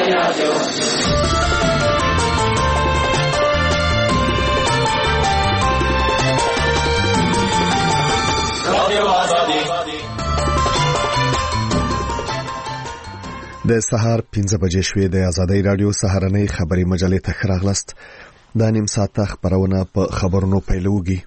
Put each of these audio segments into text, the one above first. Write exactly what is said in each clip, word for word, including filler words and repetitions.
رادیو رادیو آزادی د سهار پنځه بجې شوې د آزادۍ رادیو سهارنۍ خبري مجلې ته راغلاست. دا نیم ساعت خبرونه په خبرونو پیلوږي.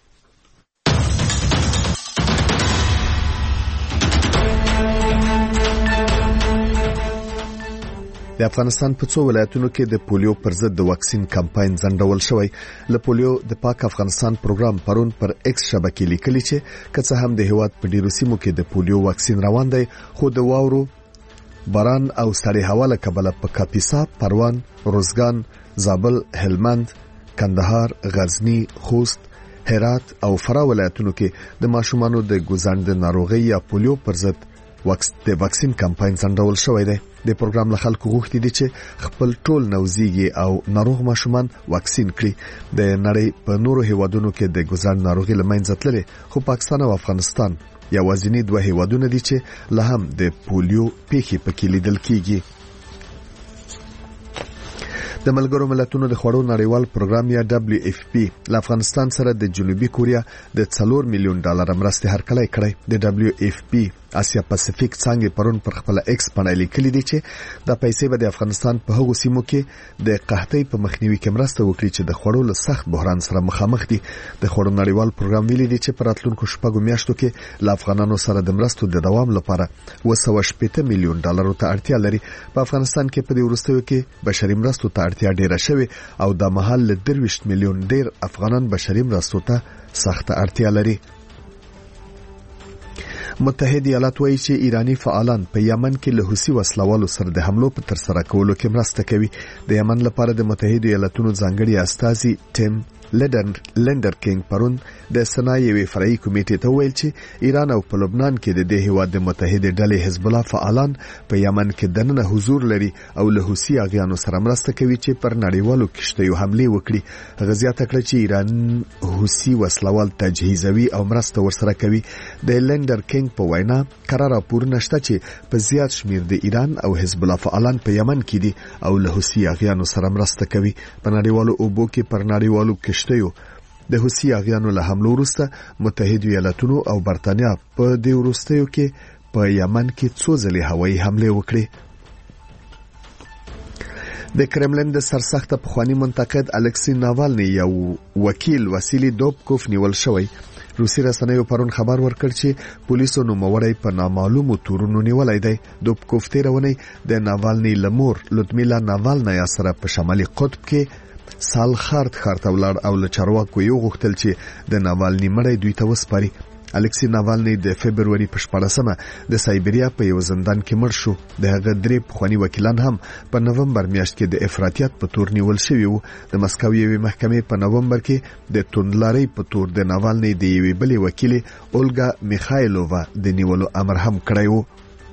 د افغانستان په څو ولایتونو کې د پولیو پر ضد د واکسین کمپاین ځنډول شوی. له پولیو د پاک افغانستان پروګرام پرون پر ایکس شبکې لیکلي چې کڅه هم د هیواد په ډیرو سیمو کې د پولیو واکسین روان دی، خو د واورو، باران او ستړي هوا له کبله په کاپیسا، پروان، روزګان، زابل، هلمند، کندهار، غزنی، خوست، هرات او فراه ولایتونو کې د ماشومانو د ګوزاند ناروغي یا پولیو پر ضد د واکسین کمپاین ځنډول شوی دی. د پروګرام له خلکو غوښتي دي چې خپل ټول نوزيږي او ناروغ ماشومان واکسین کړي. د نړۍ په نورو هیوادونو کې د ګوزاند ناروغي لمنځه تللې، خو پاکستان او افغانستان یوازینی دوه هیوادونه دي چې له هم د پولیو پیښې پکې لیدل کیږي. د ملګرو ملتونو د خوړو نړیوال پروګرام یا دبليو اف پی له افغانستان سره د جنوبي کوریا د څلور میلیون ډالر مرستې هرکلی کړی. د دبليو اف پی اسیا پاسفیک څنګه پرون پر خپل ایکس باندې لیکلي دي چې د پیسې به د افغانستان په هغو سیمو کې د قحطۍ په مخنیوي کې مرسته وکړي چې د خوړو له سخت بحران سره مخامخ دي. د خوړو نړیوال پروګرام ویلي دي چې په راتلونکو شپږو میاشتو کې له افغانانو سره د مرستو د دوام لپاره اوه سوه شپږ میلیون ډالر ته اړتیا لري. په افغانستان کې په دې وروستیو کې بشري مرستو ته اړتیا ډیره شوې او د مهال له درویشت میلیون ډیر افغانان بشري مرستو ته سخت اړتیا لري. متحده ایالات وایي چې ایرانی فعالان په یمن کې له حوثي وسلوالو سره د حملو په تر سره کولو کې مرسته کوي. د یمن لپاره د متحده ایالاتونو ځانګړي استازي ټیم لندر کینګ پرون د سنا یوې فرعي کمیټې ته ویل چې ایران او په لبنان کې د دې هیواد د متحده ډلې حزب الله فعالان په یمن کې دننه حضور لري او له حوثي اغیانو سره مرسته کوي چې پر نړیوالو کشتیو حمله وکړي. هغه زیاته کړه چې ایران حوثي وسلوال تجهیزوي او مرسته ورسره کوي. د لندر کینګ په وینا قرار راپور نشته چې په زیات شمیر د ایران او حزب الله فعالان په یمن کې دي او له حوثي اغیانو سره مرسته کوي. په نړیوالو اوبو کې پر نړیوالو کشتیو د حوثي اغیانو له حملو وروسته متحده ایالاتونو او برتانیا په دې وروستیو کې په یمن کې څو ځلې هوایي حمله وکړې. د کرملن د سرسخت پخوانی منتقد الکسی ناوالنی یو وکیل واسیلی دوبکوف نیول شوی. روسي رسنیو پرون خبر ورکړ چې پولیسو نوموړی په نامعلومو تورونو نیولای دی. دوبکوف تیرونی د ناوالنی لمور لودمیلا ناوالنیا سره په شمالي قطب کې سال خارت خارت ولاړ او له چارواکو یو غوښتل چې د ناوالنی مړی دوی ته وسپاري. الکسی ناوالنی د فبرवरी په شپاړسمه د سایبریا په یو زندان کې مړ شو. د هغه درې پخوانی وکیلان هم په نومبر میاشت کې د افراطیت په تور نیول شوي وو. د مسکو یوې محکمې په نومبر کې د توندلارۍ په تور د ناوالنی د یوې بلې وکیلې اولګا میخایلووا د نیولو امر هم کړی وو.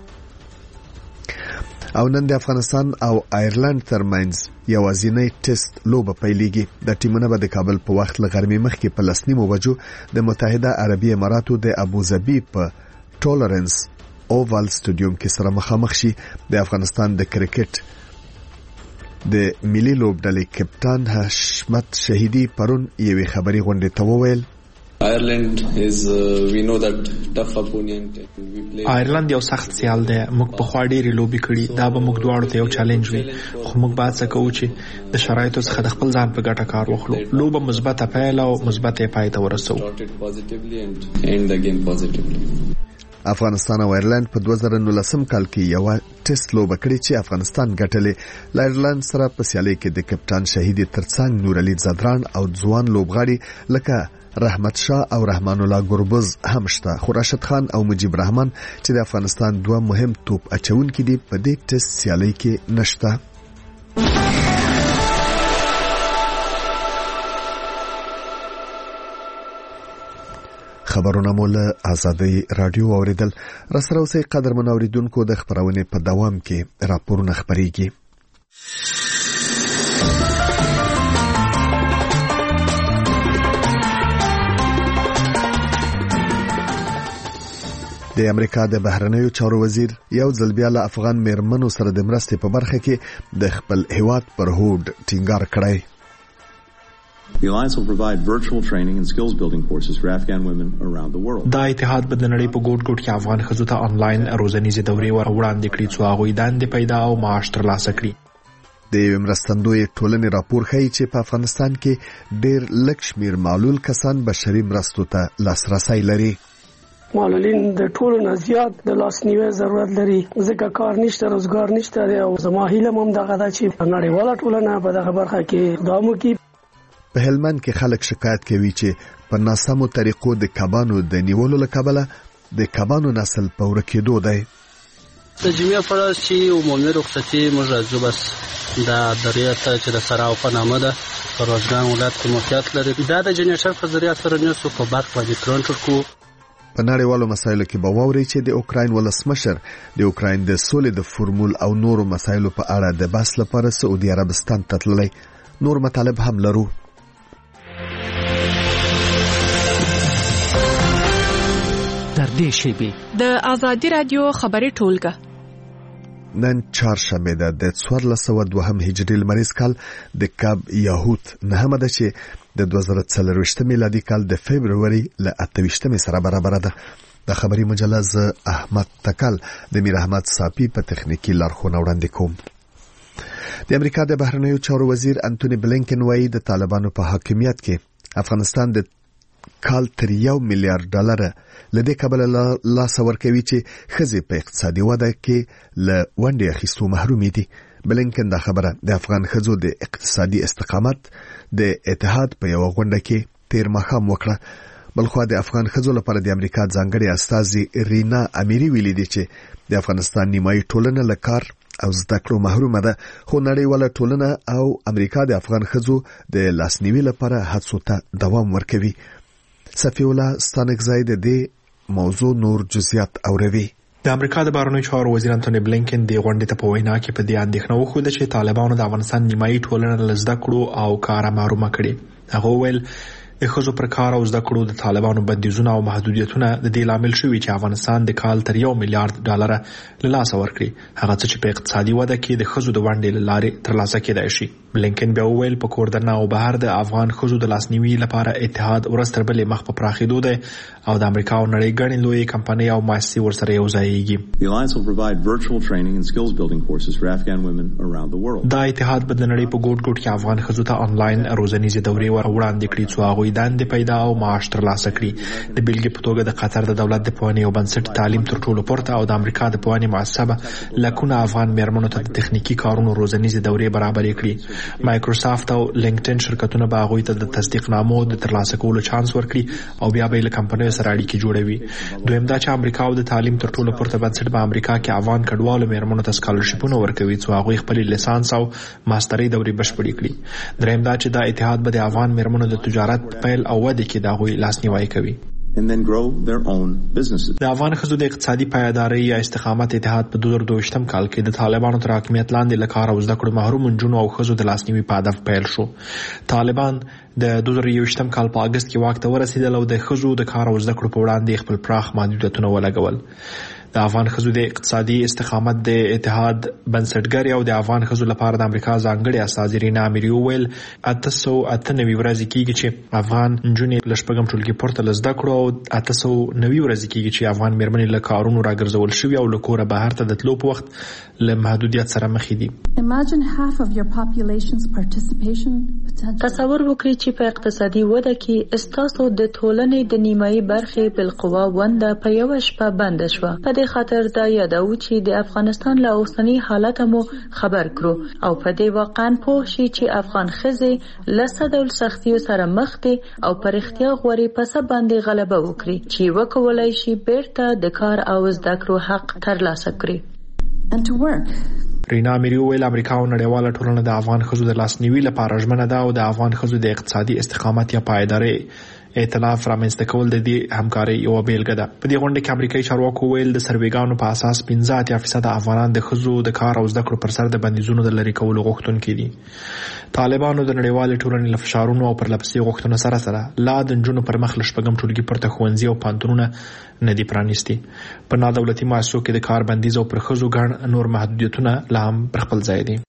او نن د افغانستان او آیرلند ترمنځ یوازینی ټیسټ لوبه پیلېږي. د ټیمونو به د کابل په وخت له غرمې مخکې په لسنیمو بجو د متحده عربي اماراتو د ابوظبي په ټولرنس اووال سټډیوم کې سره مخامخ شي. د افغانستان د کرکټ د ملي لوبډلې کپټان حشمت شهیدی پرون یوې خبري غونډې ته وویل Ireland is uh, we know that tough opponent we play. آیرلند یو سخت سیال دی. موږ په خوا ډېرې لوبې کړي. دا به موږ دواړو ته یو چیلنج وي، خو موږ باید څه کوو چې د شرایطو څخه د خپل ځان په ګټه کار واخلو. لوبه مثبته پیل او مثبته پای ته ورسوو. افغانستان او ایرلند په دوه زره نولسم کال کې یو ټیسټ لوبه کړې چې افغانستان ګټلې. له ایرلند سره په سیالي کې د کپټان شهیدی ترڅنګ نورعلی زدران او ځوان لوبغاړي لکه رحمت شاه او رحمان الله ګربز هم شته. خو راشد خان او مجيب رحمان چې د افغانستان دوه مهم توپ اچونکي دي په دې ټیسټ سیالي کې نشته. خبرونه مول آزادۍ رادیو اوریدل. رسره اوسې قدر منوریدونکو د خبرونه په دوام کې راپورونه خبريږي. د امریکا د بهرنیو چارو وزیر یو ځل بیا له افغان میرمنو سره د مرستې په برخه کې د خپل هیواد پر هوډ ټینګار کړی. The Alliance will provide virtual training and skills building courses for Afghan women around the world. دا اتحاد به د نړۍ په ګوټ ګوټ کې افغان ښځو ته آنلاین روزنیزې دورې وړاندې کړي څو هغوی دندې پیدا او معاش ترلاسه کړي. د یوې مرستندوی ټولنې راپور ښیي چې په افغانستان کې ډېر لږ شمېر معلول کسان بشري مرستو ته لاسرسی لري. معلولین د ټولو نه زیات د لاسنیوي ضرورت لري ځکه کار نشته، روزګار نشته او زما هیله هم دغه ده چې نړیواله ټولنه په دغه برخه کې اقدام وکړي. په هلمند کې خلک شکایت کوي چې په ناسمو طریقو د کبانو د نیولو له کبله د کبانو نسل په ورکېدو دی. د جمعې پر ورځ چې عمومي رخصتي موږ راځو، بس دا درې ته چې د سراو په نامه ده په روزګان ولایت کې موقعیت لري. دا د جنریټر په ذریعه سره نیسو په برق باندې کنټرول کوو. په نړیوالو مسایلو کې به واورئ چې د اوکراین ولسمشر د اوکراین د سولې د فورمول او نورو مسایلو په اړه د بحث لپاره سعودي عربستان ته تللی. نور مطالب هم لرو. در دې شیبې د آزادي رادیو خبري ټولګه نن چهارشنبه ده د څوارلس سوه دوهم هجري لمریز کال د کب یاهوت نهمه ده چې د دوه زره څلرویشتم میلادي کال د فبروري له اته ویشتمې سره برابر ده. د خبري مجله ز احمد تکل د میر احمد صافي په تخنیکی لارښوونه وړاندې کوم. د امریکا د بهرنیو چارو وزیر انټونی بلینکن وایي د طالبانو په حاکمیت کې افغانستان د کال تر یو میلیارډ ډالر لدې کبل لاس ورکوي چې ښځې په اقتصادي وده کې له ونډې اخیستو محرومې دي. بلینکن دا خبره د افغان ښځو د اقتصادي استقامت د اتحاد په یو غونډه کې تیر ماښام وکړه. بلخوا د افغان ښځو لپاره د امریکا ځانګړي استازي رینا امیری ویلي دي چې د افغانستان نیمایي ټولنه له کار او زده کړو محرومه ده، خو نړیواله ټولنه او امریکا د افغان ښځو د لاسنیوي لپاره هڅو ته دوام ورکوي. صفی الله ستانکزی د دې موضوع نور جزئیات اوروي. د امریکا د بهرنیو چارو وزیر انټونی بلینکن د غونډې ته په وینا کې په دې اندېښنه وښوده چې طالبانو د افغانستان نیمایي ټولنه له زده کړو او کاره محرومه کړې. هغه وویل د ښځو پر کار او زده کړو د طالبانو بندیزونه او محدودیتونه د دې لامل شوي چې افغانستان د کال تر یو میلیارډ ډالر له لاسه ورکړي، هغه څه چې په اقتصادي وده کې د ښځو د ونډې له لارې ترلاسه کېدای شي. بلینکن بیا وویل په کور دننه او بهر د افغان ښځو د لاسنیوي لپاره اتحاد ورځ تر بلې مخ په پراخېدو دی او د امریکا او نړۍ ګڼې لویې کمپنۍ او مؤسسې ورسره یوځایېږي. The Alliance will provide virtual training and skills building courses for Afghan women around the world. دا اتحاد به د نړۍ په ګوټ ګوټ کې افغان ښځو ته آنلاین روزنیزې دورې وړاندې کړي څو هغوی دندې پیدا او معاش ترلاسه کړي. د بیلګې په توګه د قطر د دولت د پوهنې او بنسټ تعلیم تر ټولو پورته او د امریکا د پوهنې مؤسسه لکونه افغان میرمنو ته د تخنیکی کارونو روزنیزې دورې برابرې کړي. مایکروسافټ او لینکډین شرکتونه به هغوی ته د تصدیق نامو د ترلاسه کولو چانس ورکړي او بیا به له کمپنیو سره اړیکې جوړوي. دویم دا چې امریکا او د تعلیم تر ټولو پورته بنسټ په امریکا کې افغان کډوالو میرمنو ته سکالرشیپونه ورکوي څو هغوی خپل لیسانس او ماسترۍ دورې بشپړې کړي. دریم دا چې دا اتحاد به د افغان میرمنو د تجارت پیل او وده کې د هغوی لاسنیوی کوي. And then grow their own businesses. د افغان ښځو د اقتصادي پایدارۍ یا استقامت اتحاد په دوه زره دوه کال کې د طالبانو تر حاکمیت لاندې له کار او زده کړو محروم نجونو او ښځو د لاسنیوي په هدف پیل شو. طالبان د دوه زره یو کال په اگست کې واک ته ورسېدل او د ښځو د کار او زده کړو په وړاندې خپل پراخ محدودیتونه ولګول. د افغان ښځو د اقتصادي استقامت د اتحاد بنسټګر او د افغان ښځو لپاره د امریکا ځانګړي استازي رینا امیری وویل اته سوه اته نوي ورځې کېږي چې افغان نجونې له شپږم ټولګي پورته له زده کړو او اته سوه نوي ورځې کېږي چې افغان میرمنې له کارونو راګرځول شوي او له کوره بهر ته د تلو په وخت له محدودیت سره مخ دي. تصور وکړئ چې په اقتصادي وده کې استاسو د ټولنې د نیمایي برخې بالقوا ونده په یو شپه بنده شوه. په دې خاطر دا یادو چې د افغانستان له اوسنی حالت مو خبر کړو او په دې واقعا پوه شي چې افغان ښځې له څه ډول سختیو سره مخ دي او پر اختیار غوړي په څه باندې غلبه وکړي چې وکولای شي بیرته د کار او زده کړو حق ترلاسه کړي. And to work. رینا امیری ویل امریکا او نړیواله ټولنه د افغان ښځو د لاسنیوي لپاره ژمنه ده او د افغان ښځو د اقتصادي استقامت یا پایدارۍ ائتلاف رامنځته کول د دې همکارۍ یو بیلګه ده. په دې غونډه کې امریکایي چارواکو ویل د سروېګانو په اساس پنځه اتیا فیصد افغانان د ښځو د کار او زده کړو پر سر د بندیزونو د لرې کولو غوښتونکي دي. طالبانو د نړیوالې ټولنې له فشارونو او پرلپسې غوښتنو سره سره لا د نجونو پر مخ له شپږم ټولګي پورته ښوونځي او پوهنتونونه نه دي پرانیستي. په نادولتي مؤسسو کې د کار بندیز او پر ښځو ګڼ نور محدودیتونه لا هم پر خپل ځای دي.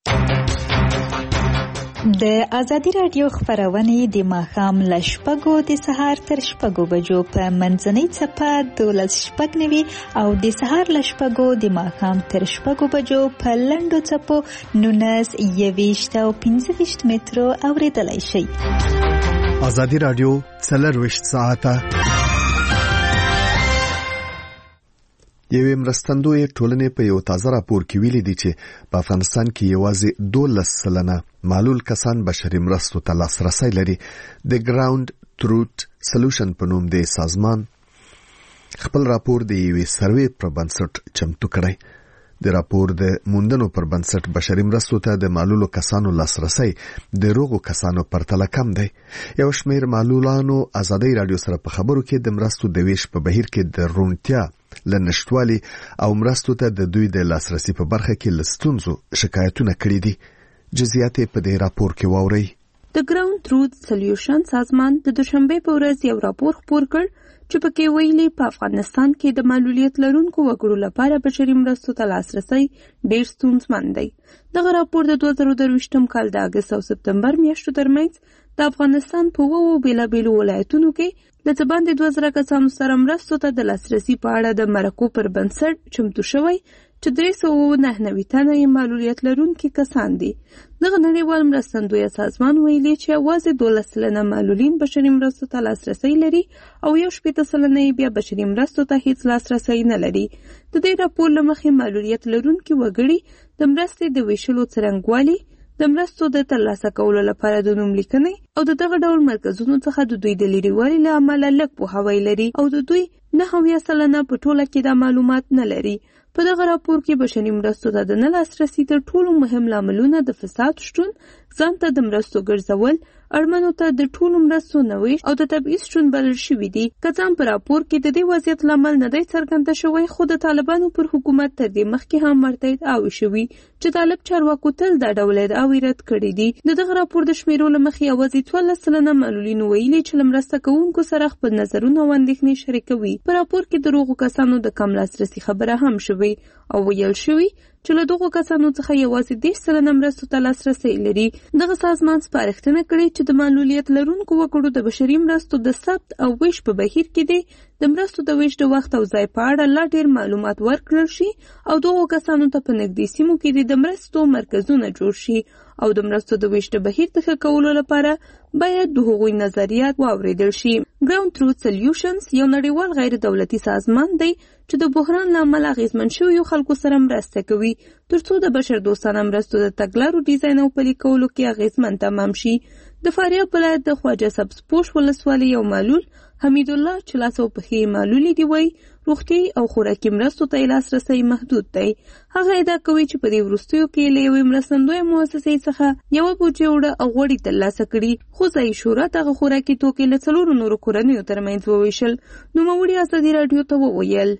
د ازادي راډیو خبرونه د ماښام له شپږو د سهار تر شپږو بجو په منځنۍ څپه دولس شپږ نوي او د سهار له شپږو د ماښام تر شپږو بجو په لنډو څپو نولس یویشت او پنځه ویشت مترو اوریدلای شئ. ازادي راډیو څلرویشت ساعته یوې مرستندوی ټولنې په یو تازه راپور کې ویلي دي چې په افغانستان کې یوازې دولس سلنه معلول کسان بشري مرستو ته لاسرسی لري. د ګراوند تروت سولوشن په نوم د سازمان خپل راپور د یوې سروې پر بنسټ چمتو کړی. د راپور د موندنو پر بنسټ بشري مرستو ته د معلولو کسانو لاسرسی د روغو کسانو پرتله کم دی. یو شمېر معلولانو ازادي راډیو سره په خبرو کې د مرستو د ویش په بهیر کې د رونتیا لنشتوالي او مرستو ته د دوی د لاسرسي په برخه کې لستونزو شکایتونه کړي دي. جزئیات په دې راپور کې واورئ. د ګراوند تروت سولوشن سازمان د دوشنبه په ورځ یو راپور خپور کړ چې پکې ویلي په افغانستان کې د معلولیت لرونکو وګړو لپاره بشري مرستو ته لاسرسی ډېر ستونزمن دی. دغه راپور د دوه زره درویشتم کال د اګست او سپتمبر میاشتو ترمنځ د افغانستان په اوو بیلابیلو ولایتونو کې د څه باندې دوه زره کسانو سره مرستو ته د لاسرسي په اړه د مرکو پر بنسټ چمتو شوی چې درې سوه نهه نوي تنه یې معلولیت لرونکي کسان دي. دغه نړیوال مرستندوی سازمان ویلي چې یوازې دولس سلنه معلولین بشري مرستو ته لاسرسی لري او یو شپېته سلنه یې بیا بشري مرستو ته هیڅ لاسرسی نه لري. د دې راپور له مخې معلولیت لرونکي وګړي د مرستې د ویشلو څرنګوالي، د مرستو د ترلاسه کولو لپاره د نوم لیکنې او د دغه ډول مرکزونو څخه د دوی د لرېوالي له امله لږ پوهاوی لري او د دوی نهه اویا سلنه په ټوله کې دا معلومات نه لري. په دغه راپور کې بشري مرستو ته د نه لاسرسي تر ټولو مهم لاملونه د فساد شتون، ځان ته د مرستو ګرځول، اړمنو ته د ټولو مرستو نه ویش او د تبعیض شتون بلل شوي دي. که څه هم په راپور کې د دې وضعیت لامل نه دی څرګنده شوی، خو د طالبانو پر حکومت تر دې مخکې هم ورته ادعاوې شوي چې طالب چارواکو تل دا ډول ادعاوې رد کړي دي. د دغه راپور د شمیرو له مخې یوازې څوارلس سلنه معلولینو ویلي چې له مرسته کوونکو سره خپل نظرونه او اندېښنې شریکوي. په راپور کې د روغو کسانو د کم لاسرسي خبره هم شوې او ویل شوي چې له دغو کسانو څخه یوازې دېرش سلنه مرستو ته لاسرسی لري. دغه سازمان سپارښتنه کړې چې د معلولیت لرونکو وګړو د بشري مرستو د ثبت او ویش په بهیر کې دی د مرستو د ویش د وخت او ځای په اړه لا ډېر معلومات ورکړل شي او دغو کسانو ته په نږدې سیمو کې د مرستو مرکزونه جوړ شي او د مرستو د ویش د بهیر د ښه کولو لپاره باید د هغوی نظریات واورېدل شي. ګراوند تروت سولوشنز یو نړیوال غیر دولتي سازمان دی چې د بحران له امله اغېزمن شویو خلکو سره مرسته کوي ترڅو د بشر دوستانه مرستو د تګلارو ډیزاین او پلي کولو کې اغېزمن تمام شي. د فاریاب ولایت د خواجه سبزپوش ولسوالۍ یو معلول حمید الله چې لاس او پښې معلولې دی وایي روغتیایي او خوراکي مرستو ته لاسرسی محدود دی. هغه ادعا کوي چې په دې وروستیو کې له یوې مرستندویه مؤسسې څخه یوه بوجۍ اوړه او غوړي ترلاسه کړي، خو ځایي شورا دغه خوراکي توکي له څلورو نورو کورنیو ترمنځ وویشل. نوموړي ازادي راډیو ته وویل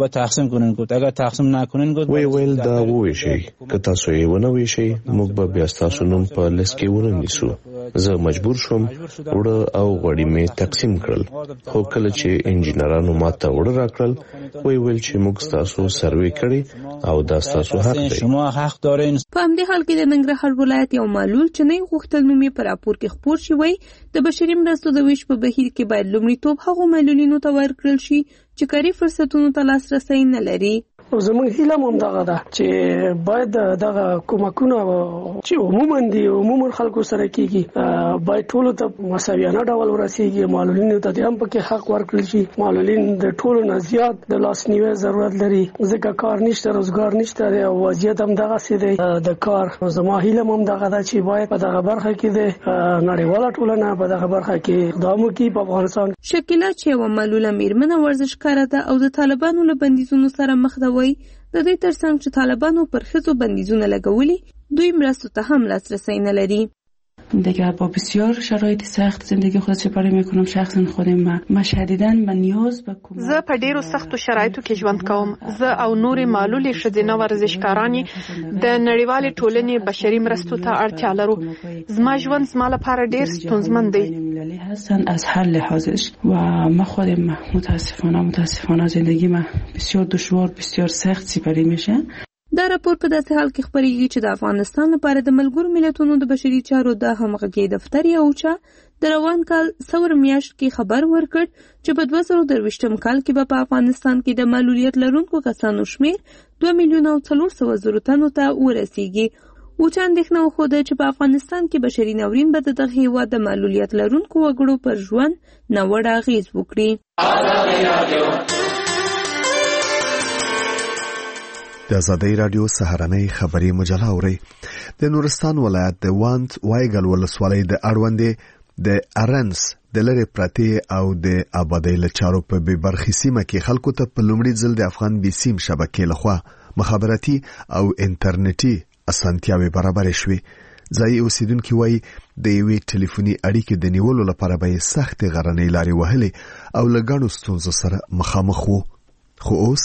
وی ویل دا وویشئ، که تاسو یې ونه ویشئ موږ به بیا ستاسو نوم په لیست کې ونه نیسو. زه مجبور شوم اوړه او غوړي مې تقسیم کړل، خو کله چې انجینرانو ماته اوړه راکړل وی ویل چې موږ ستاسو سروې کړی او دا ستاسو حق دی. په همدې حال کې د ننګرهار ولایت یو معلول چې نه غوښتل نوم یې په راپور کې خپور شي وایي د بشري مرستو د ویش په بهیر کې باید لومړیتوب هغو معلولینو ته ورکړل شي چې کاري فرصتونو ته لاسرسی نه لري. زموږ هیله هم دغه ده چې باید دغه کومکونه چې عموما دي عموما خلکو سره کیږي باید ټولو ته مساویانه ډول ورسیږي. معلولینو ته هم پکې حق ورکړل شي. معلولین د ټولو نه زیات د لاسنیوي ضرورت لري ځکه کار نشته، روزګار نشته او وضعیت هم دغه سي دی د کار. زما هیله هم دغه ده چې باید په دغه برخه کې د نړیواله ټولنه په دغه برخه کې اقدام وکړي. په افغانستان شکیلا چې یوه معلوله میرمنه ورزشکاره ده او د طالبانو له بندیزونو سره مخ ده وایي د دې ترڅنګ چې طالبانو پر ښځو بندیزونه لګولي دوی مرستو ته هم لاسرسی نه لري. دیگه با بسیار شرایط سخت زندگی خود سپری میکنم. شخصا خودم ما ما شدیداً به نیاز به کمک. زه په ډیرو سختو شرایطو کې ژوند کوم. زه او نورې معلولې ښځینه ورزشکارانې د نړیوالې ټولنې بشري مرستو ته اړتیا لرو. زما ژوند زما لپاره ډیر ستونزمن دی. هستن از هر لحاظش و ما خودم متاسفانه متاسفانه زندگی ما بسیار دشوار بسیار سخت سپری میشه. دا راپور په داسې حال کې خبرېږي چې د افغانستان لپاره د ملګرو ملتونو د بشري چارو د همغږۍ دفتر یا اوچا د روان کال څلور میاشت کې خبر ورکړ چې په دوه زره درویشتم کال کې به په افغانستان کې د معلولیت لرونکو کسانو شمیر دوه میلیونه او څلور سوه زرو تنو ته ورسیږي. اوچا اندېښنه وښوده چې په افغانستان کې بشري ناورین به د دغه هېواد د معلولیت لرونکو وګړو پر ژوند ناوړه اغېز وکړي. د آزادۍ راډیو سهارنۍ خبري مجله اوري. د نورستان ولایت د وانت وایګل ولسوالۍ د اړوندې د ارنس د لری پرتی او د آبادۍ لچارو په بې برخې سیمه کې خلکو ته په لومړي ځل د افغان بي سیم شبکې لخوا مخابراتي او انټرنیټي اسانتیاوې برابر شوې. ځایي اوسیدونکو وایي د یوې ټلیفوني اړیکې د نیولو لپاره به سخت غرنۍ لارې وهلې او لګڼو ستونزو سره مخامخ وو. خو اوس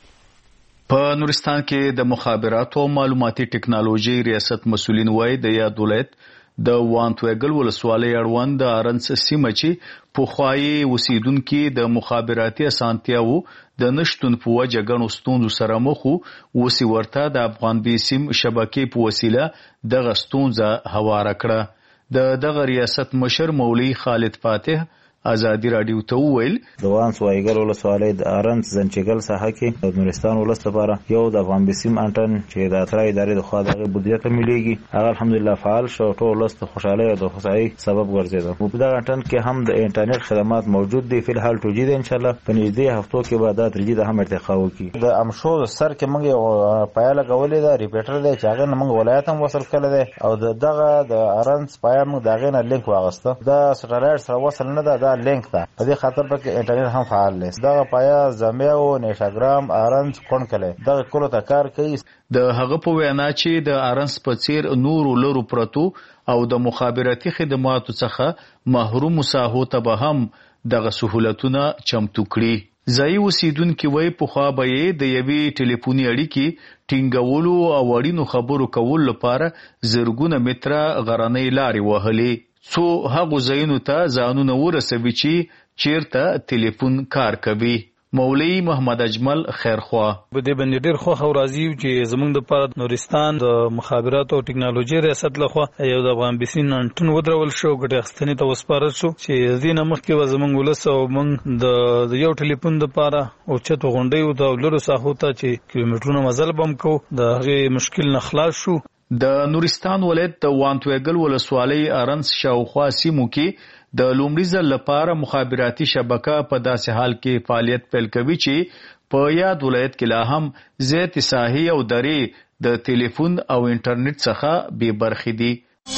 په نورستان کې د مخابراتو او معلوماتي ټکنالوژي ریاست مسولین وایي د یاد ولایت د وانتوګل ولسوالۍ اړوند د ارنس سیمه چې پخوایي اوسیدونکو د مخابراتي اسانتیاو د نشټون په وجه غنو ستونزو سره مخ وو. وسی ورته د افغان بي سیم شبکې په وسیله د غستونزه هواره کړه. د دغه ریاست مشر مولوی خالد فاتح آزادی رادیو ته ویل د وانس وایګل ولسوالۍ د ارنس زنچګل ساحه کې د نورستان ولست لپاره یو د افغان بي سیم انټن چې د اترای ادارې د خوا دغه بودیجه ته مليږي هغه الحمدلله فعال شو. ټول ولست خوشاله او د خوشحالي سبب ګرځیدل. په دغه انټن کې هم د انټرنیټ خدمات موجود دي. په حال توجید ان شاء الله په نږدې هفتو کې به دا ترجیح هم ارتقا وکړي. د امشو سر کې موږ یو پایله غولې ده ریپیټر دی چې هغه موږ ولایت هم وصل کړل دی او دغه د ارنس پایا موږ دغه نه لینک واغسته. دا سټلایټ سره وصل نه ده، دا لینک ده. په دې خاطر په انټرنیټ هم فعال دی. دا پایا زمیو انستګرام ارنس کون کله دا کولو ته کار کوي. د هغه په وینا چې د ارنس په څیر نور لرو پرتو او د مخابراتي خدماتو څخه محروم ساحو ته به هم دغه سہولتونه چمتو کړي. ځایي اوسیدونکو وایي پخوا به یې د یوې ټلیفوني اړیکې ټینګولو او اړینو خبرو کولو لپاره زرګونه متره غرنۍ لارې وهلې څو هغه ځایونو ته ځانونه ورسوي چې چیرته ټلیفون کار کوي. مولوی محمد اجمل خیرخوا په دې باندې ډېر خو راضي یو چې زمونږ د پاره نورستان د مخابرات او ټکنالوژي ریاست لخوا یو د افغان بي سي ننټون ودرول شو ګټه اخستنې ته وسپارل شو چې دینه مخکې و زمونږ ولس او موږ د یو ټلیفون د پاره او چته غونډې او د لورو ساحو ته چې کیلومترونه مزل بم کو د هغه مشکل نه خلاص شو. د نورستان ولایت د وانتوګل ولسوالۍ ارنس شاوخوا سیمو کې د لومړي ځل لپاره مخابراتي شبکه په داسې حال کې فعالیت پیل کوي چې په یاد ولایت کې لا هم زیات ساحې او درې د ټلیفون او انټرنیټ څخه بې برخې دي.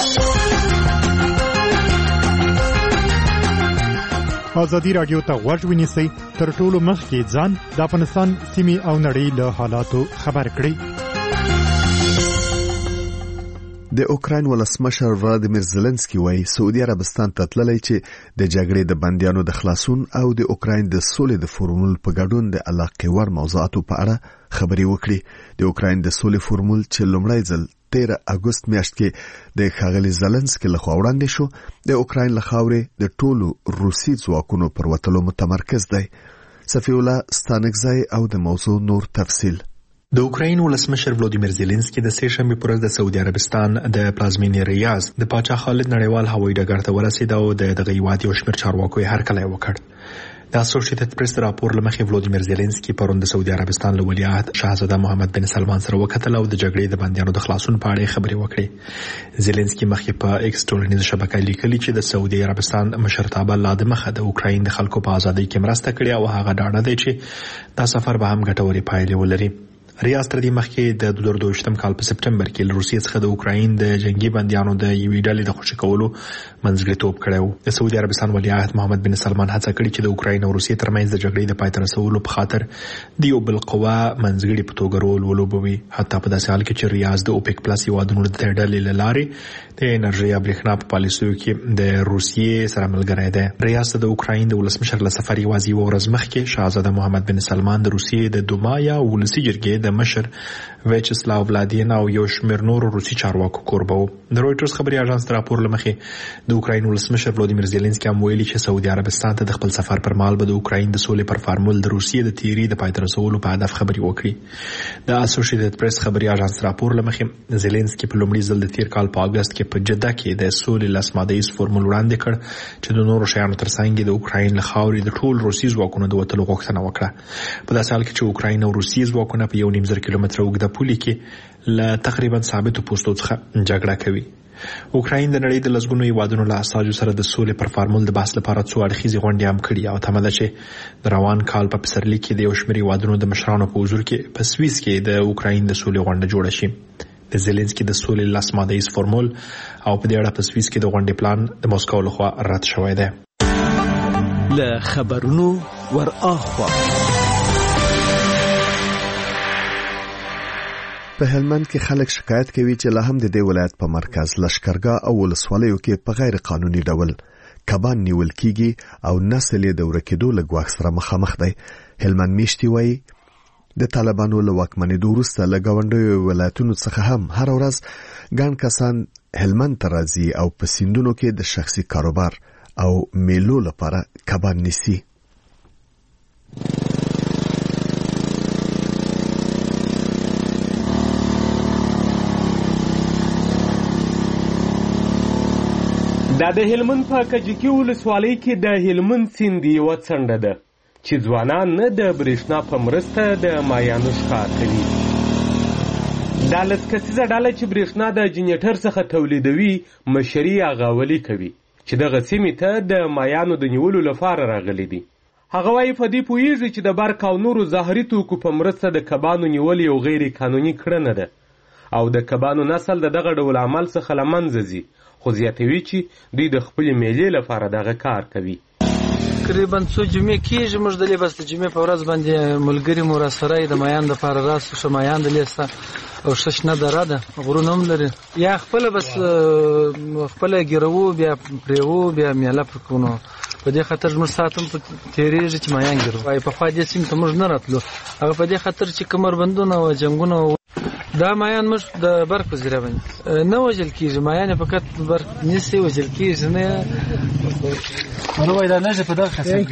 آزادی رادیو ته غوږ ونیسئ، تر ټولو مخکې ځان د افغانستان سیمې او نړۍ له حالاتو خبر کړئ. د اوکراین ولسمشر ولادیمیر زيلنسکي وایي سعودي عربستان ته تللی چې د جګړې د بندیانو د خلاصون او د اوکراین د سولې د فورمول په ګډون د علاقې ور موضوعاتو په اړه خبري وکړي. د اوکراین د سولې فورمول چې لومړی ځل تیر اگست میاشت کې د ښاغلي زيلنسکي لخوا وړاندې شو د اوکراین له خاورې د ټولو روسي ځواکونو پر وتلو متمرکز دی. صفی الله ستانکزی او د موضوع نور تفصیل. د اوکراین ولسمشر ولادیمیر زيلنسکي د سه شنبه پر ورځ د سعودي عربستان د پلازمینې ریاض د پاچا خالد نړیوال هوایي ډګر ته ورسېد او د دغه هیواد یو شمېر چارواکو یې هرکلی وکړ. د اسوسییټډ پریس راپور لمخې ولادیمیر زيلنسکي پرون د سعودي عربستان له ولیعهد شاهزاده محمد بن سلمان سره وکتل او د جګړې د بندیانو د خلاصون په اړه خبرې وکړې. زيلنسکي مخکې په ایکس ټولنیزه شبکه لیکلي چې د سعودي عربستان مشرتابه لا د مخه د اوکراین د خلکو په ازادۍ کې مرسته کړې او هغه ډاډه دی چې دا سفر به هم ګټورې پایلې ولري. ریاض تر دې مخکې د دوه زره دوه کال په سپټمبر کې له روسیې څخه د اوکراین د جنگي بندیانو د یوې ډلې د خوشي کولو منځګړیتوب کړی و. د سعودي عربستان ولیعهد محمد بن سلمان هڅه کړې چې د اوکراین او روسیې ترمنځ د جګړې د پای ته رسولو په خاطر د یو بل قوه منځګړي په توګه رول ولوبوي، حتی په داسې حال کې چې ریاض د اوپک پلس هیوادونو د ډلې له لارې د انرژي او برېښنا په پالیسیو کې د روسیې سره ملګری دی. ریاض د اوکراین د ولسمشر له سفر یوازې یوه ورځ مخکې شاهزاده محمد بن سلمان د روسیې د دوما یا ولسي جرګې د مشر ویچسلاو ولادین او یو شمېر نورو روسي چارواکو کوربه و. د رویټرز خبري اژانس راپور لمخې د اوکراین ولسمشر ولادیمیر زيلنسکي هم ویلي چې سعودي عربستان ته د خپل سفر پر مهال به د اوکراین د سولې پر فارمول د روسیې د تیری د پای ته رسولو په هدف خبري وکړي. د اسوسییټډ پریس خبري اژانس راپور لمخې زيلنسکي په لومړي ځل د تیر کال په اگست کې په جده کې د سولې لاسمادهیز فورمول وړاندې کړ چې د نورو شیانو ترڅنګ د اوکراین له خاورې د ټول روسي ځواکونو د وتلو غوښتنه وکړه. په داسې حال کې چې اوکراین او روسي ځواکونه په یو نیم زر کیلومتره اوږده پولې کې له تقریبا ثابتو پوستو څخه جګړه کوي. اوکراین د نړۍ د لسګونو هیوادونو له اساسو سره د سولې پر فارمول د بحث لپاره څو اړخیزې غونډې هم کړي او تمه ده چې د روان کال په پسرلي کې د یو شمېر هیوادونو د مشرانو په حضور کې په سویس کې د اوکراین د سولې غونډه جوړه شي. د زيلنسکي د سولې لاسمادهیز فورمول او په دې اړه په سویس کې د غونډې پلان د مسکو لخوا رد شوی دی. له خبرونو ور اخوا په هلمند کې خلک شکایت کوي چې لا هم د دې ولایت په مرکز لشکرګاه او ولسوالیو کې په غیر قانوني ډول کبان نیول کیږي او نسل یې د ورکېدو له ګواښ سره مخامخ دی. هلمند میشتي وایي د طالبانو له واکمنېدو وروسته له ګاونډیو ولایتونو څخه هم هر ورځ ګڼ کسان هلمند ته راځي او په سیندونو کې د شخصي کاروبار او میلو لپاره کبان نیسي. دا د هلمند په کجکي ولسوالۍ کې د هلمند سیند یوه څنډه ده چې ځوانان نه د برېښنا په مرسته د مایانو ښکار کوي. دا لس کسیزه ډله چې برېښنا د جنریټر څخه تولیدوي مشري اغاولي کوي چې دغه سیمې ته د مایانو د نیولو لپاره راغلي دي. هغه وایي په دې پوهېږي چې د برق او نورو زهري توکو په مرسته د کبانو نیول یو غیر قانوني کړنه ده او د کبانو نسل د دغه ډول عمل څخه له منځه ځي، خو زیاتوي چې دوی د خپلې میلې لپاره دغه کار کوي. تقریبا څو جمعې کېږي موږ دلې بس د جمعې په ورځ باندې ملګري مو راسره د مایان دپاره راسو ښه مایان دلې سته او ښه شنه دره ده، غرونه هم لري. یا خپله بس خپله ګیروو بیا پرېوو بیا میله پر کوو. نو په دې خاطر زموږ ساعت هم تېرېږي چې مایان ګیرو. وایي پخوا دې سیمې ته موږ نه راتلو، هغه په دې خاطر چې کمربندونه او جنګونه دا مایان موږ د برق په ذریعه باندې نه وژل کېږي. مایان یې فقط برق نیسي، وژل کېږي نه. نو وایي دا نښې په دغه خاصه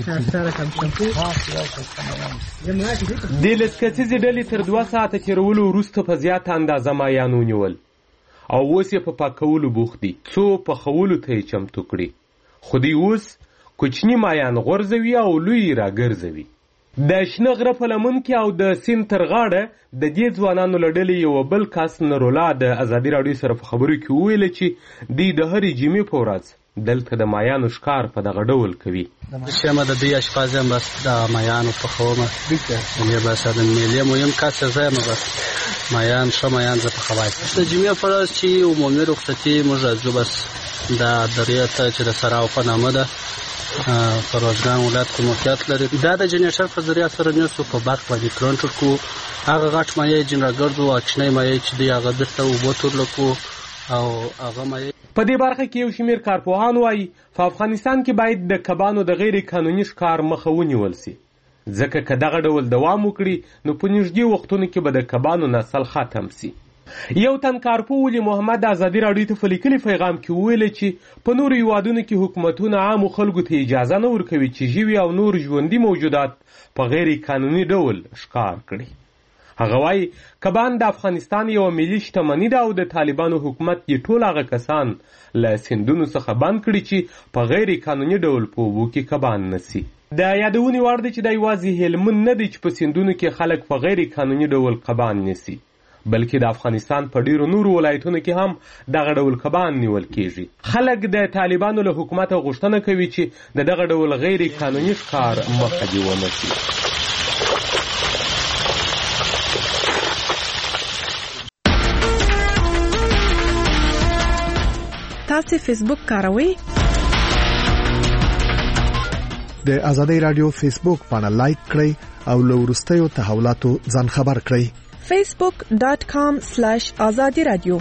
دې لس کسیزې ډلې تر دوه ساعته تېرولو وروسته په زیاته اندازه مایان ونیول او اوس یې په پاکولو بوخت دي څو پخولو ته یې چمتو کړي. خو دوی اوس کوچني مایان غورځوي او لوی یې راګرځوي. د شنه غره په لمن کې او د سیند تر غاړه د دې ځوانانو له ډلې یو بل کس نرولا د ازادي راډیو سره په خبرو کې وویله چې دوی د هرې جمعې په ورځ دلته د مایانو ښکار په دغه ډول کوي. چې ما د دوی اشپز یم، بس د مایانو پخومه، یې بس د میلې مهم کس زه یم، بس مایان ښه مایان زه پخوای. د جمعې په ورځ چې عمومي رخصتي موږ راځو، بس دا درې ته چې د سراو په نامه ده په روزګان ولایت کې موقعیت لري. دا د جنریټر په ذریعه سره نیسو، په برق باندې کنټرول کوو. هغه غټ مایع جن راګرځو او کوچنی مایع چې دی هغه بیرته اوبو تورلو کوو او هغه مایع. په دې برخه کې یو شمېر کارپوهان وایي په افغانستان کې باید د کبانو د غیر قانوني ښکار مخه ونیول سي، ځکه که دغه ډول دوام وکړي نو په نږدې وختونو کې به د کبانو نسل ختم سي. یو تن کارپوه ولی محمد ازادي راډیو ته په لیکلي پیغام کې وویل چې په نورو هیوادونو کې حکومتونه عامو خلکو ته اجازه نه ورکوي چې ژوي او نور ژوندي موجودات په غیر قانوني ډول ښکار کړي. هغه وایي کبان د افغانستان یوه ملي شتمني ده او د طالبانو حکومت یې ټول هغه کسان له سیندونو څخه بند کړي چې په غیر قانوني ډول په اوبو کې کبان نسي. د یادونې وړ دی چې دا یوازې هلمند نه دی چې په سیندونو کې خلک په غیر قانوني ډول کبان نیسي، بلکې د افغانستان په ډیرو نورو ولایتونو کې هم دغه ډول کبان نیول کیږي. خلک د طالبانو له حکومت غوښتنه کوي چې د دغه ډول غیر قانوني ښکار مخه دې ونیسي. تاسو فیسبوک کاروئ؟ د آزادۍ رادیو فیسبوک پاڼه لایک کړئ او له وروستیو تحولاتو ځان خبر کړئ. facebook dot com slash azadi radio.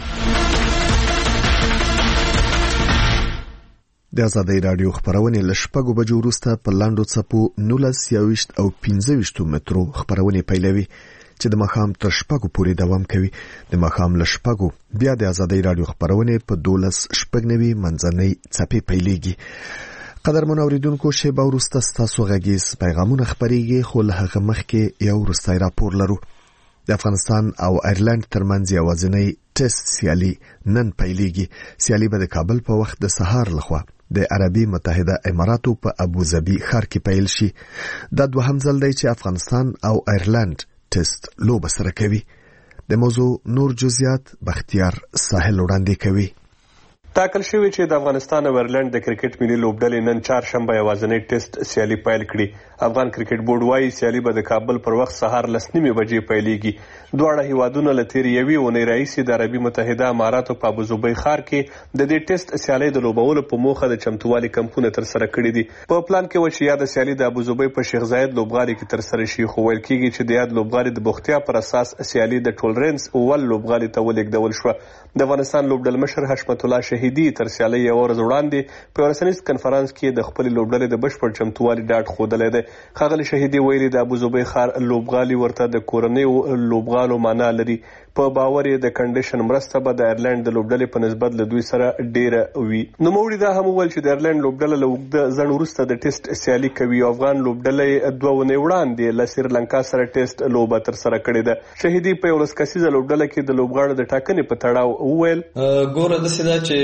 د آزادۍ رادیو خبرونه لشپږو بجو وروسته په لاندو څپو نولس یويشت او پنځه ویشت مترو خبرونه پیلوي چې د مخام تر شپږو پورې دوام کوي. د مخام لشپږو بیا د آزادۍ رادیو خبرونه په دولس شپږنوي منځنۍ څپې پیلېږي. قدرمن اوریدونکو شیبه وروسته ستاسو غږیز پیغامونه خبرېږي، خو له هغه مخکې یو وروستی راپور لرو. د افغانستان او ایرلند ترمنځ یوازینی ټیسټ سیالي نن پیلېږي. سیالي به د کابل په وخت د سهار لخوا د عربي متحده اماراتو په ابوظبي ښار کې پیل شي. دا دوهم ځل دی چې افغانستان او ایرلند ټیسټ لوبه سره کوي. د موضوع نور جزئیات بختیار ساحل وړاندې کوي. ټاکل شوی چې د افغانستان او ایرلند د کرکټ ملي لوبډلې نن چهارشنبه یوازینی ټیسټ سیالي پیل کړي. افغان کرکټ بورډ وايي سیالي به د کابل پر وخت سهار لس نیمې بجې پیلېږي. دواړه هیوادونه له تېرې یوې اونۍ راهیسې د عربي متحده اماراتو په ابوظبي ښار کې د دې ټیسټ سیالۍ د لوبولو په موخه د چمتووالي کمپونه ترسره کړي دي. په پلان کې و چې یاده سیالي د ابوظبي په شیخ زاید لوبغالي کې ترسره شي، خو ویل کېږي چې د یاد لوبغالي د بوختیا پر اساس سیالي د ټولرنس اول لوبغالي ته ولېږدول شوه. د افغانستان لوبډلمشر حشمت الله شهیدي تر سیالۍ یو ورځ وړاندې په یو رسنیز کنفرانس کې د خپل لوبډلې د بشپړ چمتووالي ډاډ ښودلی دی. ښاغلي شهیدي ویلي د ابوظبي ښار لوبغالي ورته د کورنیو لوبغالو معنا لري. په باور یې د کنډیشن مرسته به د ایرلند د لوبډلې په نسبت له دوی سره ډیره وي. نوموړي دا هم وویل چې د ایرلند لوبډله له اوږده ځنډ وروسته د ټیسټ سیالي کوي. افغان لوبډلې دوه اونۍ وړاندې له سریلانکا سره ټیسټ لوبه ترسره کړې ده. شهیدي په یولس کسیزه لوبډله کې د لوبغاړو د ټاکنې په تړاو وویل ګوره داسې ده چې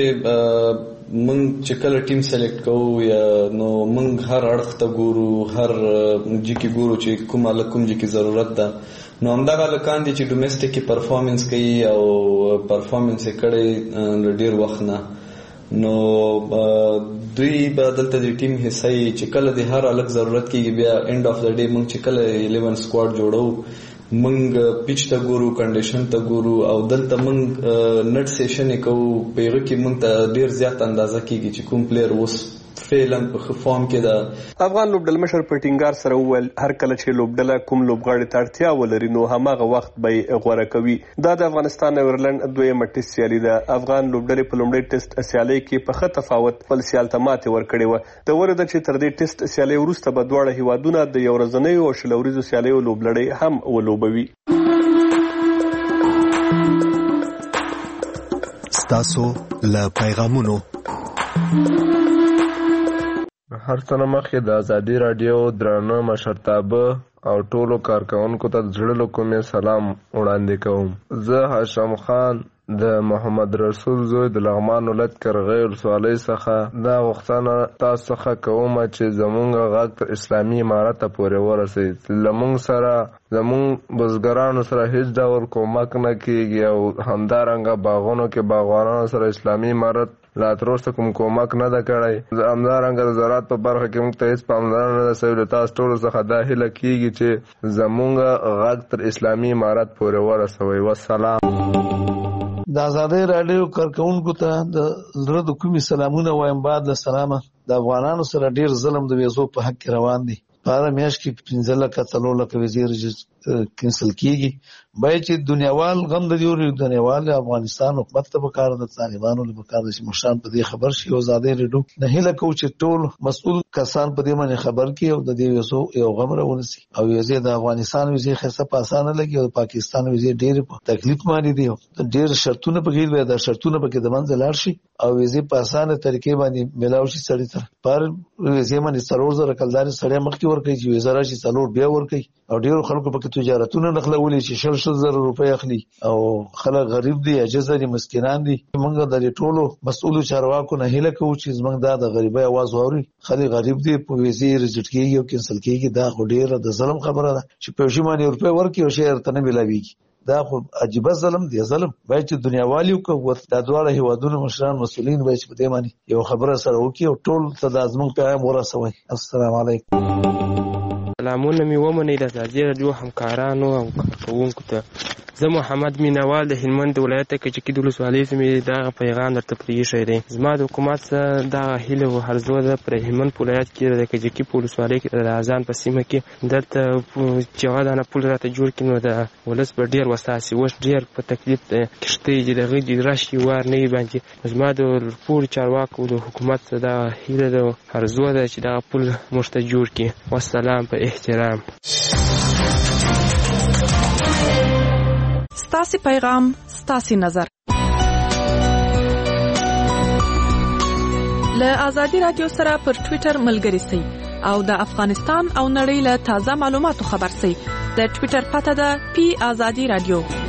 موږ چې کله ټیم سلیکټ کوو یا نو موږ هر اړخ ته ګورو، هر جکې ګورو چې کوم له کوم جکې ضرورت ده. نو همدغه لکان دي چې ډومېسټک کې پرفارمنس کوي او پرفارمنس یې کړی ډېر وخت نه، نو دوی به دلته د ټیم حصه یي چې کله د هر الګ ضرورت کېږي. بیا اینډ اف د ډے موږ چې کله الیون سکواډ جوړو موږ پیچ ته ګورو، کنډیشن ته ګورو او دلته موږ نټ سیشن کوو. په هغه کې موږ ته ډېر زیات اندازه کېږي چې کوم پلیر اوس فعلا په فارم کې ده. افغان لوبډلمشر په ټینګار سره وویل هر کله چې لوبډله کوم لوبغاړي ته اړتیا ولري نو هماغه وخت به یې غوره کوي. دا د افغانستان او ایرلند دویمه ټیسټ سیالي ده. افغان لوبډلې په لومړۍ ټیسټ سیالۍ کې په ښه تفاوت خپل سیال ته ماتې ورکړې وه. د وره ده چې تر دې ټیسټ سیالۍ وروسته به دواړه هیوادونه د یو ورځنیو او شل ورځو سیالیو لوبلړۍ هم ولوبوي. ستاسو له پیغامونو هر څه نه مخکې د آزادي راډیو درانه مشرتابه او ټولو کارکونکو ته د زړه له کومې سلام وړاندې کوم. زه هاشم خان د محمد رسول زوی د لغمان ولایت کرغی ولسوالۍ څخه دا غوښتنه تاسو څخه کوم چې زموږ غږ تر اسلامي امارت پورې ورسوي. زموږ سره زموږ بزګرانو سره هیڅ ډول کومک نه کیږي او همدارنګه باغونو کې باغوانانو سره اسلامي امارت لا تر اوسه کوم کومک نه ده کړی. همدارنګه د زراعت په برخه کې موږ ته هیڅ پاملرنه نه ده شوې. تاسو ټولو څخه دا هیله کیږي چې زموږ غږ تر اسلامي امارت پورې ورسوي. والسلام. د آزادۍ راډیو کارکونکو ته د زړه د کومې سلامونه وایم. بعد له سلامه د افغانانو سره ډیر ظلم د ویزو په حق کې روان دی. په هره میاشت کې پنځه لکه څلور لکه ویزې کینسل کیږي. باید چې دنیاوال غم د دیوري دنیاوال افغانستان حکومت ته پکار د طالبانو له پکار د مشران په دې خبر شي او آزادۍ راډیو نه هله کو چې ټول مسؤل کسان په دې باندې خبر کړي او د دې ویزو یو غم راونسي او ویزې د افغانستان ویزې خاصه په اسانه لګي او پاکستان ویزې ډېر په تکلیف باندې دي. ډېر شرطونه پکې وي، دا شرطونه پکې د منځ لاړ شي او ویزې په اسانه طریقې باندې ملاوي شي. سړی تر پر ویزې باندې څلور زره کلداري سړی مخکې ورکړي چې ویزه راشي څلور بیا ورکړي او ډېر خلکو پکې تجارتونه نخلولي چې شل شل زره روپۍ اخلي او خلک غریب دي، عاجز دي، مسکینان دي. موږ د ټولو مسؤلو چارواکو نه هیله کوو چې زموږ دا د غریبۍ आवाज واوري. خلک غریب دي، په ویزې ریجکټ کیږي او کینسل کیږي. دا خو ډېره د ظلم خبره ده چې په شی باندې روپۍ ورکړي او شی ورته نه ملاويږي. دا خو عجیب ظلم دی. ظلم باید چې دنیاوالي وکړو. دا دواړه هیوادونو مشران مسؤلین باید چې په دې باندې یو خبره سره وکړي او ټول ته د زموږ پیغام ورسوي. السلام علیکم. سلامونه مې ومنئ د ازادي راډیو همکارانو او کارکوونکو ته. زه محمد مینوال د هلمند ولایت کجکی د ولسوالۍ زمې دا پیغام درته پرېښی دی. زما د حکومت څخه دغه هیله او هرزو ده پر هلمند ولایت کې د کجکی په ولسوالۍ کې د اذان په سیمه کې دلته چې هغه دانه پل راته جوړ کړي نو د ولس به ډېر وساسي اوس ډېر په تکلیف دی کښتۍ چې د هغې د راشي وار نه وي باندې. زما د ټولو چارواکو د حکومت څخه دغه هیله ده هرزو ده چې دغه پل موږ ته جوړ کړي. والسلام په احترام. ستاسې پیغام ستاسې نظر. له آزادي رادیو سره پر ټویټر ملګري سئ او د افغانستان او نړۍ له تازه معلوماتو خبر سئ. د ټویټر پته ده پی آزادي رادیو.